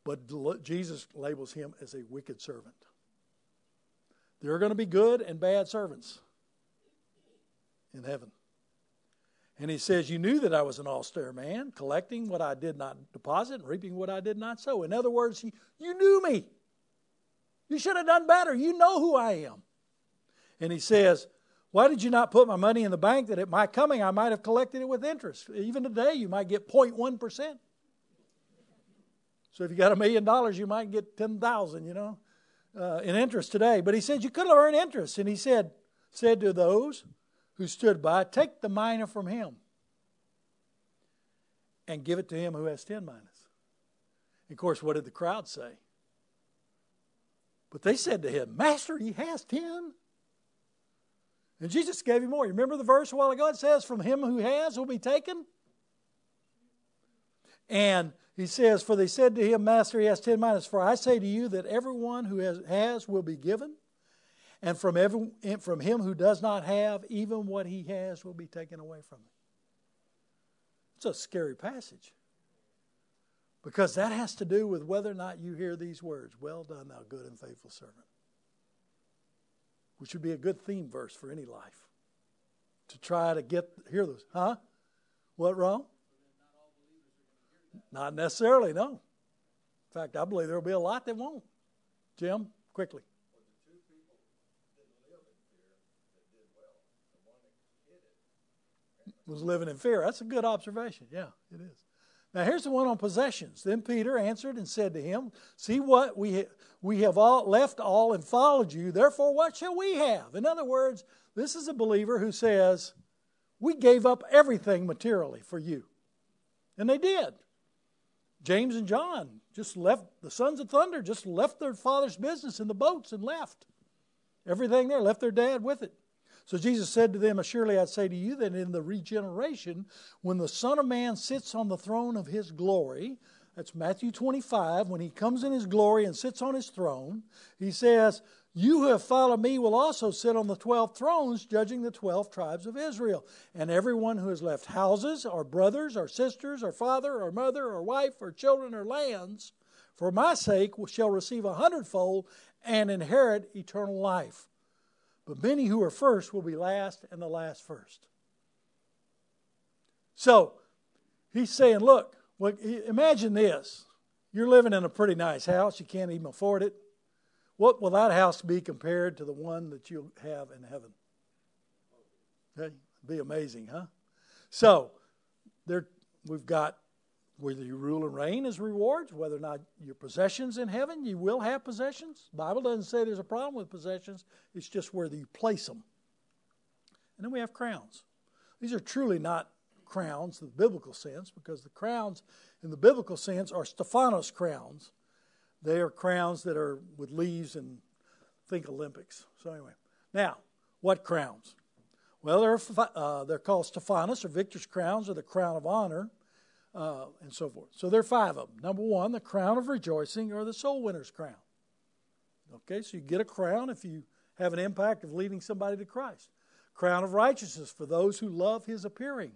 But Jesus labels him as a wicked servant. There are going to be good and bad servants in heaven. And he says, you knew that I was an austere man, collecting what I did not deposit and reaping what I did not sow. In other words, you, you knew me. You should have done better. You know who I am. And he says, why did you not put my money in the bank that at my coming I might have collected it with interest? Even today you might get zero point one percent. So if you got a million dollars, you might get ten thousand, you know, uh, in interest today. But he said, you could have earned interest. And he said, said to those who stood by, take the mina from him and give it to him who has ten minas. Of course, what did the crowd say? But they said to him, Master, he has ten. And Jesus gave him more. You remember the verse a while ago? It says, from him who has will be taken. And he says, for they said to him, Master, he has ten minas. For I say to you that everyone who has, has will be given. And from, every, from him who does not have, even what he has will be taken away from him. It's a scary passage. Because that has to do with whether or not you hear these words. Well done, thou good and faithful servant. Which would be a good theme verse for any life. To try to get, hear those. Huh? What wrong? Not necessarily, no. In fact, I believe there will be a lot that won't. Jim, quickly. Was living in fear. That's a good observation. Yeah, it is. Now here's the one on possessions. Then Peter answered and said to him, see what we ha- we have all left all and followed you. Therefore, what shall we have? In other words, this is a believer who says, we gave up everything materially for you. And they did. James and John just left, the sons of thunder just left their father's business in the boats and left. Everything there, left their dad with it. So Jesus said to them, surely I say to you that in the regeneration, when the Son of Man sits on the throne of his glory, that's Matthew twenty-five, when he comes in his glory and sits on his throne, he says, you who have followed me will also sit on the twelve thrones, judging the twelve tribes of Israel. And everyone who has left houses, or brothers, or sisters, or father, or mother, or wife, or children, or lands, for my sake shall receive a hundredfold and inherit eternal life. But many who are first will be last, and the last first. So, he's saying, look, well, imagine this. You're living in a pretty nice house. You can't even afford it. What will that house be compared to the one that you'll have in heaven? Okay? It'd be amazing, huh? So, there we've got whether you rule and reign as rewards, whether or not your possessions in heaven, you will have possessions. The Bible doesn't say there's a problem with possessions. It's just whether you place them. And then we have crowns. These are truly not crowns in the biblical sense, because the crowns in the biblical sense are Stephanos crowns. They are crowns that are with leaves and think Olympics. So anyway, now, what crowns? Well, they're, uh, they're called Stephanos, or victor's crowns, or the crown of honor. Uh, and so forth. So there are five of them. Number one, the crown of rejoicing, or the soul winner's crown. Okay, so you get a crown if you have an impact of leading somebody to Christ. Crown of righteousness for those who love his appearing.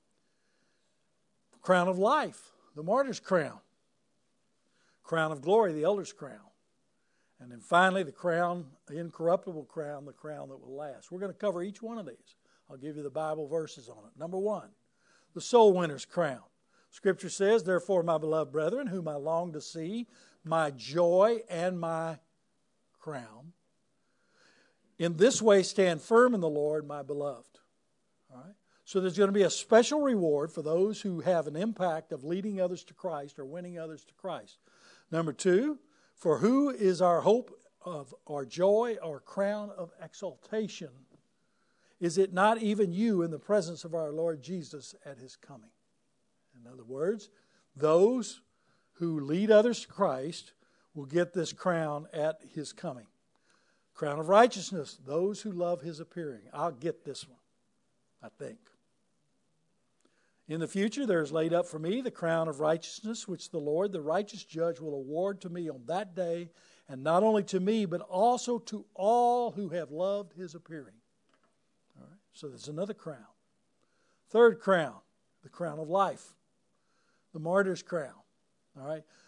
Crown of life, the martyr's crown. Crown of glory, the elder's crown. And then finally, the crown, the incorruptible crown, the crown that will last. We're going to cover each one of these. I'll give you the Bible verses on it. Number one, the soul winner's crown. Scripture says, therefore, my beloved brethren, whom I long to see, my joy and my crown, in this way stand firm in the Lord, my beloved. All right? So there's going to be a special reward for those who have an impact of leading others to Christ or winning others to Christ. Number two, for who is our hope of our joy, our crown of exaltation? Is it not even you in the presence of our Lord Jesus at his coming? In other words, those who lead others to Christ will get this crown at his coming. Crown of righteousness, those who love his appearing. I'll get this one, I think. In the future, there is laid up for me the crown of righteousness, which the Lord, the righteous judge, will award to me on that day, and not only to me, but also to all who have loved his appearing. All right, so there's another crown. Third crown, the crown of life. The martyr's crown. All right.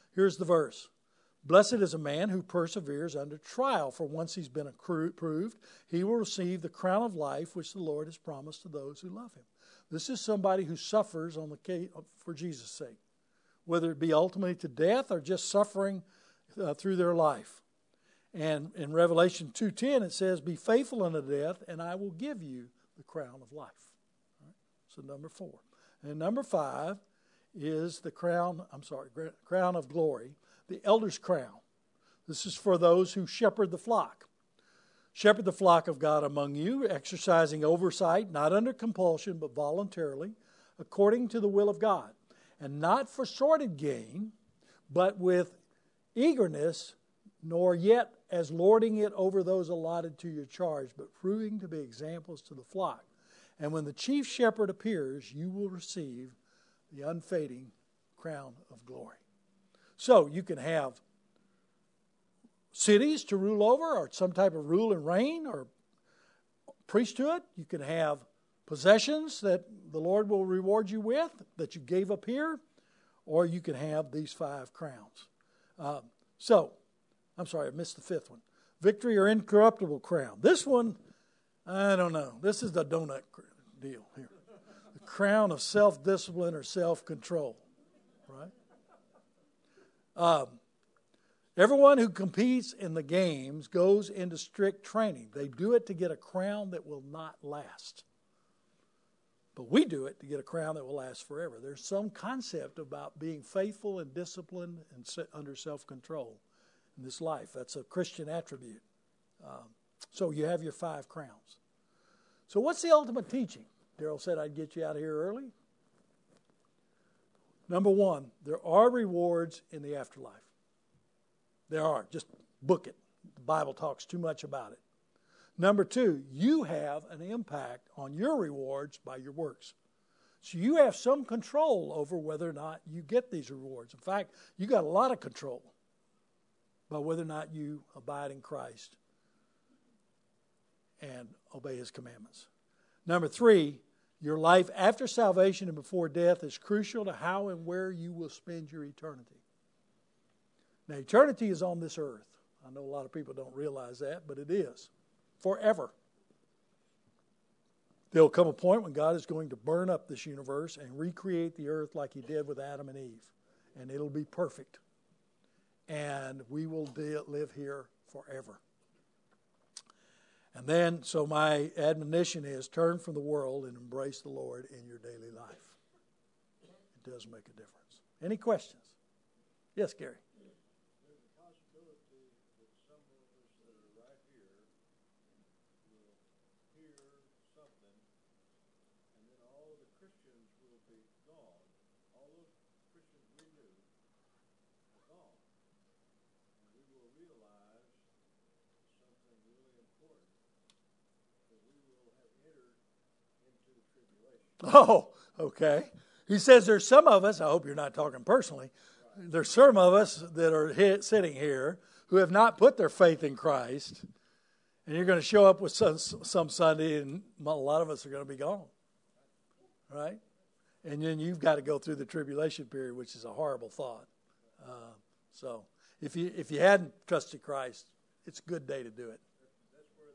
Here's the verse. Blessed is a man who perseveres under trial, for once he's been approved, he will receive the crown of life which the Lord has promised to those who love him. This is somebody who suffers on the case for Jesus' sake, whether it be ultimately to death or just suffering uh, through their life. And in Revelation two ten it says, be faithful unto death, and I will give you the crown of life. All right? So number four. And number five is the crown, I'm sorry, crown of glory, the elder's crown. This is for those who shepherd the flock. Shepherd the flock of God among you, exercising oversight, not under compulsion, but voluntarily, according to the will of God, and not for sordid gain, but with eagerness, nor yet as lording it over those allotted to your charge, but proving to be examples to the flock. And when the chief shepherd appears, you will receive the unfading crown of glory. So you can have cities to rule over, or some type of rule and reign, or priesthood. You can have possessions that the Lord will reward you with, that you gave up here, or you can have these five crowns. Um, so, I'm sorry, I missed the fifth one. Victory or incorruptible crown. This one, I don't know. This is the donut deal here. The crown of self-discipline or self-control. Right? Um, everyone who competes in the games goes into strict training. They do it to get a crown that will not last. But we do it to get a crown that will last forever. There's some concept about being faithful and disciplined and under self-control in this life. That's a Christian attribute. Um, so you have your five crowns. So what's the ultimate teaching? Daryl said I'd get you out of here early. Number one, there are rewards in the afterlife. There are. Just book it. The Bible talks too much about it. Number two, you have an impact on your rewards by your works. So you have some control over whether or not you get these rewards. In fact, you got a lot of control by whether or not you abide in Christ and obey His commandments. Number three, your life after salvation and before death is crucial to how and where you will spend your eternity. Now, eternity is on this earth. I know a lot of people don't realize that, but it is. Forever. There will come a point when God is going to burn up this universe and recreate the earth like He did with Adam and Eve. And it'll be perfect. And we will de- live here forever. And then, so my admonition is turn from the world and embrace the Lord in your daily life. It does make a difference. Any questions? Yes, Gary. There's a possibility that some of us that are right here will hear something, and then all of the Christians will be gone. All those Christians we knew are gone. And we will realize something really important, that we will have entered into the tribulation. Oh, okay. He says there's some of us, I hope you're not talking personally, there's some of us that are hit, sitting here who have not put their faith in Christ, and you're going to show up with some, some Sunday, and a lot of us are going to be gone, right? And then you've got to go through the tribulation period, which is a horrible thought. Uh, so if you if you hadn't trusted Christ, it's a good day to do it. That's where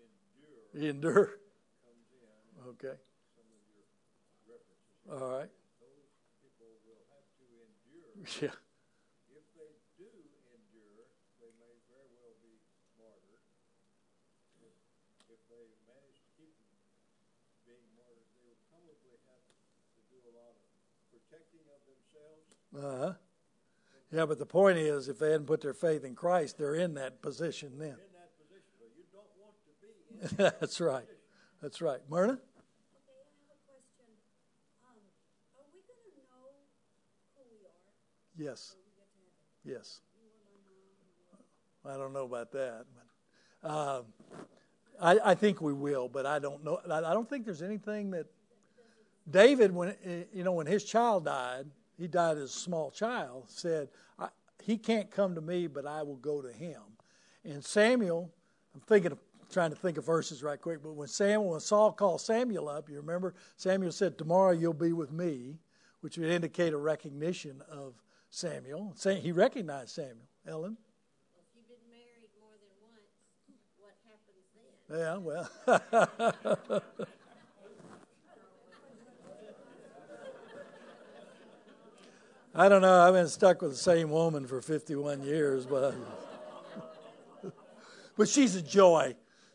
the word endure Endure. comes in. Okay. Some of your references. All right. Those people will have to endure. Yeah. If they do endure, they may very well be martyred. If, if they manage to keep from being martyred, they would probably have to do a lot of protecting of themselves. Uh-huh. Yeah, but the point is, if they hadn't put their faith in Christ, they're in that position then. In that position, but you don't want to be in that That's right. That's right. Myrna? Okay, I have a question. Um, are we going to know who we are Yes. when we get to heaven? Yes. You or my mom? I don't know about that. But, um, I, I think we will, but I don't know. I, I don't think there's anything that David, when you know, when his child died, he died as a small child, said, I, he can't come to me, but I will go to him. And Samuel, I'm thinking of trying to think of verses right quick, but when Samuel, when Saul called Samuel up, you remember, Samuel said, tomorrow you'll be with me, which would indicate a recognition of Samuel. Say- He recognized Samuel. Ellen? If you've been married more than once, what happens then? Yeah, well. I don't know. I've been stuck with the same woman for fifty-one years, but but she's a joy.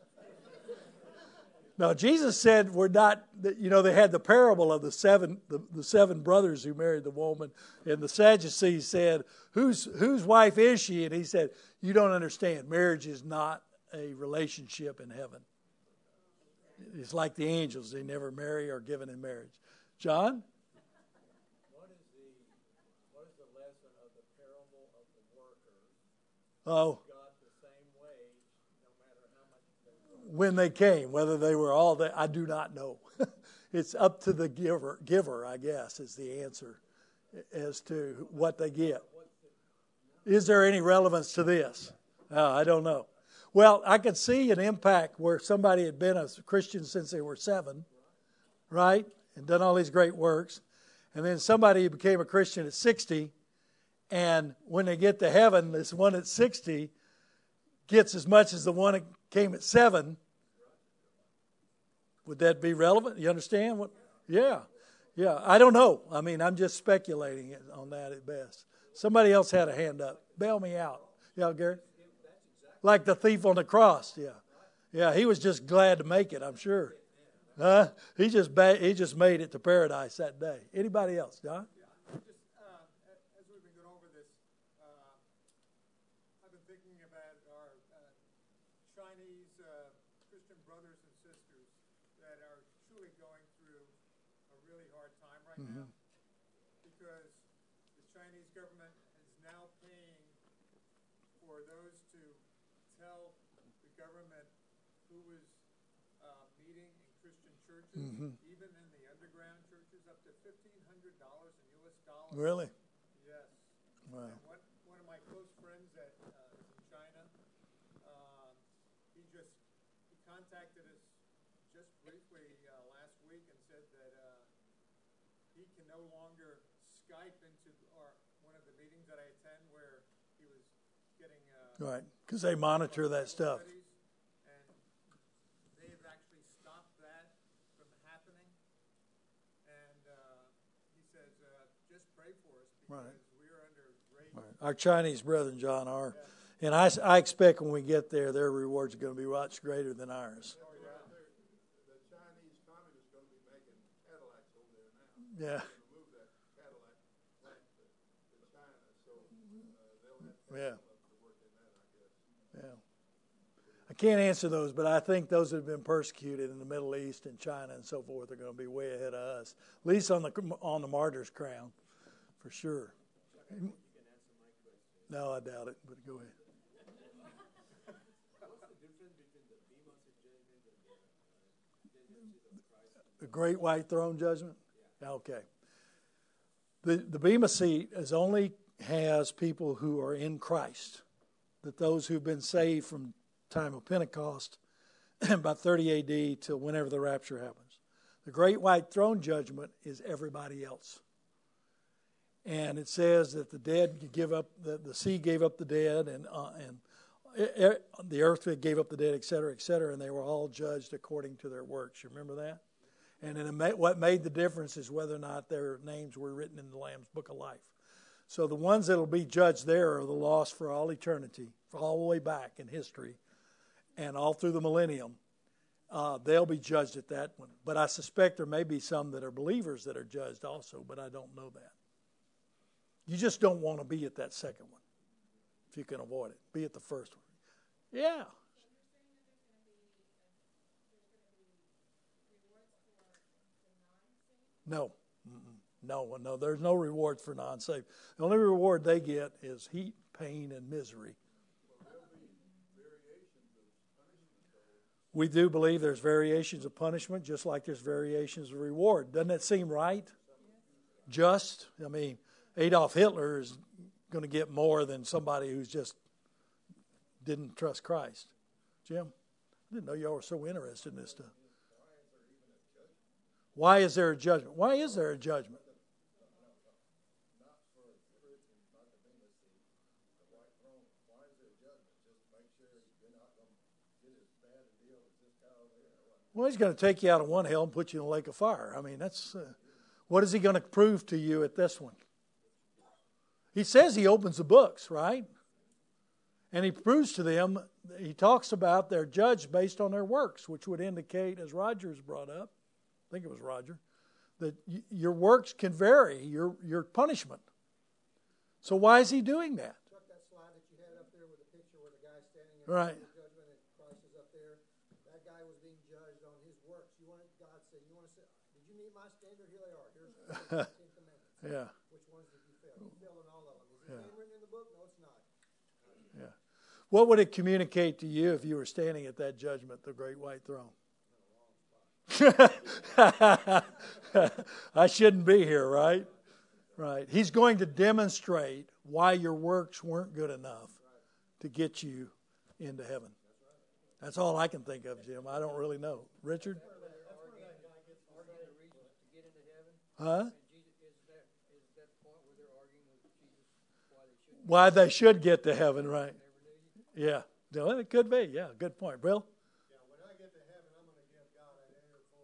Now, Jesus said we're not, you know, they had the parable of the seven the, the seven brothers who married the woman, and the Sadducees said, whose whose wife is she? And he said, you don't understand. Marriage is not a relationship in heaven. It's like the angels. They never marry or given in marriage. John? What is the what is the lesson of the parable of the workers? Oh. Got the same wage, no matter how much they work. When they came, whether they were all there, I do not know. It's up to the giver, giver, I guess, is the answer as to what they get. Is there any relevance to this? Uh, I don't know. Well, I could see an impact where somebody had been a Christian since they were seven, right, and done all these great works, and then somebody became a Christian at sixty, and when they get to heaven, this one at sixty gets as much as the one that came at seven. Would that be relevant? You understand what? Yeah, yeah. I don't know. I mean, I'm just speculating on that at best. Somebody else had a hand up. Bail me out. Yeah, Gary? Like the thief on the cross. Yeah, yeah. He was just glad to make it, I'm sure. Huh? He just ba- he just made it to paradise that day. Anybody else, John? Just uh, as we've been going over this, uh, I've been thinking about our uh, Chinese uh, Christian brothers and sisters that are truly going through a really hard time right now because the Chinese government is now paying for those to tell the government who is uh, meeting in Christian churches, even in the underground churches, up to fifteen hundred dollars in U S dollars. Really? Yes. Wow. And one, one of my close friends that uh, is in China, uh, he just he contacted us just briefly uh, last week and said that uh, he can no longer Skype into our, one of the meetings that I attend where he was getting uh, Right, because they monitor that stuff. studies, and they've actually stopped that from happening. And uh, he says, uh, just pray for us because Right. we're under great. Right. Our Chinese brethren, John, are. And I, I expect when we get there, their rewards are going to be much greater than ours. Oh, yeah. The Chinese communists going to be making Cadillacs over there now. Yeah. They're going to move that Cadillac plant to, to China, so uh, they'll have to Yeah. to work in that, I guess. Yeah. I can't answer those, but I think those that have been persecuted in the Middle East and China and so forth are going to be way ahead of us, at least on the on the martyr's crown, for sure. No, I doubt it, but go ahead. What's the difference between the Bema judgment and the uh, judgment of Christ? The great white throne judgment? Okay. The the Bema seat is only has people who are in Christ, that those who've been saved from time of Pentecost, about thirty A D till whenever the rapture happens. The great white throne judgment is everybody else. And it says that the dead give up, the, the sea gave up the dead, and uh, and e- e- the earth gave up the dead, et cetera, et cetera, and they were all judged according to their works. You remember that? And then it ma- what made the difference is whether or not their names were written in the Lamb's Book of Life. So the ones that will be judged there are the lost for all eternity, for all the way back in history, and all through the millennium. Uh, they'll be judged at that one. But I suspect there may be some that are believers that are judged also, but I don't know that. You just don't want to be at that second one, if you can avoid it. Be at the first one. Yeah. No. Mm-mm. No, no, there's no reward for non-saved. The only reward they get is heat, pain, and misery. We do believe there's variations of punishment, just like there's variations of reward. Doesn't that seem right? Just? I mean, Adolf Hitler is going to get more than somebody who's just didn't trust Christ. Jim, I didn't know y'all were so interested in this stuff. Why is there a judgment? Why is there a judgment? white throne, why is there judgment? Just make sure you're not going to get as bad a deal as this guy over here. Or what? Well, he's going to take you out of one hell and put you in a lake of fire. I mean, that's uh, what is he going to prove to you at this one? He says he opens the books, right? And he proves to them, he talks about they're judged based on their works, which would indicate, as Roger's brought up, I think it was Roger, that y- your works can vary, your your punishment. So why is he doing that? Chuck, that slide that you had up there with the picture where the guy's standing in Right. the judgment and Christ is up there, that guy was being judged on his works. You want God to say, you want to say, did you meet my standard? Here they are. Here's the Ten Commandments. Yeah, Which ones did you fail? You failed in all of them. Is his name written in the book? No, it's not. yeah. What would it communicate to you if you were standing at that judgment, the great white throne? I shouldn't be here, right? Right. He's going to demonstrate why your works weren't good enough to get you into heaven. That's all I can think of, Jim. I don't really know. Richard? Huh? Why they should get to heaven, right? Yeah. No, it could be. Yeah, good point. Bill? Yeah, when I get to heaven, I'm going to give God an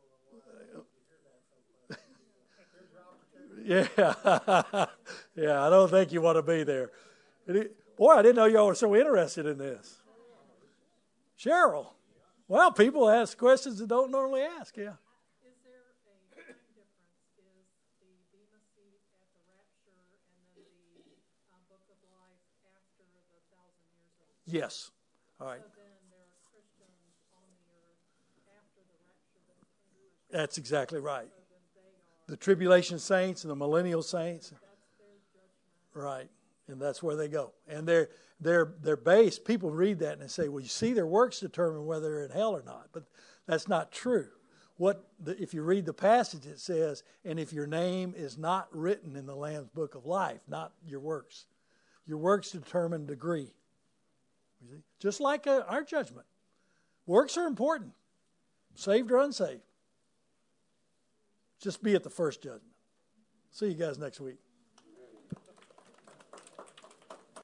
earful of why. Here's your opportunity. Yeah. Yeah, I don't think you want to be there. Boy, I didn't know y'all were so interested in this. Cheryl. Well, people ask questions that don't normally ask, yeah. Is there a time difference? Is the Bema seat at the rapture and then the uh, book of life after the thousand years of Yes. All right. So then there are Christians on the earth after the rapture that occurs. That's exactly right. So then they are, The tribulation saints and the millennial saints. that's their judgment. Right. And that's where they go. And they're they're they're based, people read that and they say, well, you see, their works determine whether they're in hell or not. But that's not true. What the, if you read the passage, it says, and if your name is not written in the Lamb's book of life, not your works. Your works determine degree. You see? Just like uh, our judgment. Works are important. Saved or unsaved. Just be at the first judgment. See you guys next week.